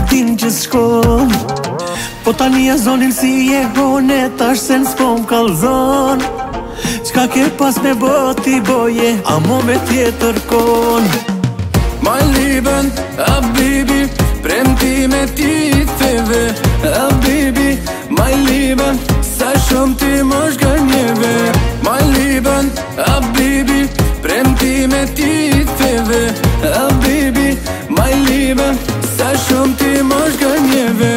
din që s'shkon. Po tani e zonin si e hone, tash se n's'po m'kallzon. Qka ke pas me boti boje, a mo me tjetër kon. Mein Leben, Habibi, premti me ti theve. Habibi, mein Leben, sa shumë ti mosh gënjeve. Mein Leben, Habibi, premti me ti theve. Habibi, mein Leben, sa shumë ti mosh gënjeve.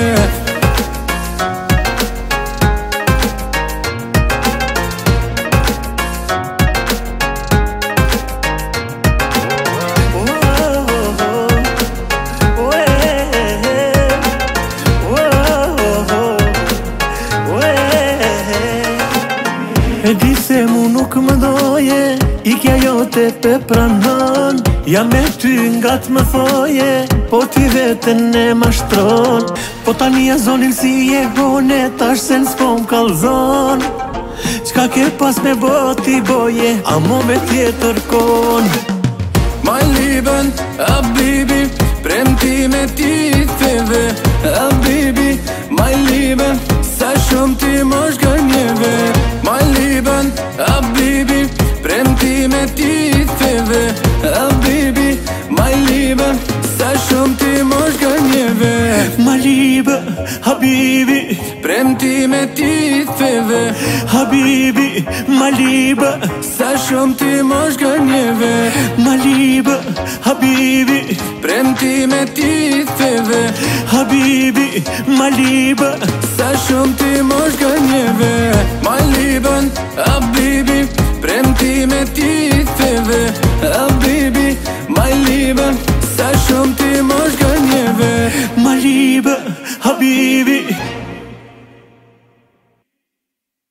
E di se mu nuk më doje, i kja jote pe pranon. Jam me ty nga t'më thoje, po ti vetën e mashtron. Po tani e zonin si e hone, tash se n's'po m'kallzon. Qka ke pas me boti boje, a mo me tjetër kon. Mein Leben, Habibi, premti me ti theve. Habibi, mein Leben, sa shumë ti mosh gënjeve. Mein Leben, Habibi, premti me ti theve. Habibi, mein Leben, sa shumë ti mosh gënjeve. Mein Liebe, Habibi, premti me ti theve. Habibi, mein Liebe, sa shumë ti mosh gënjeve. mein Liebe, Habibi, premti me ti theve. Habibi, mein Liebe, sa shumë ti mosh gënjeve. Mein Leben, Habibi, premti me ti theve. Habibi,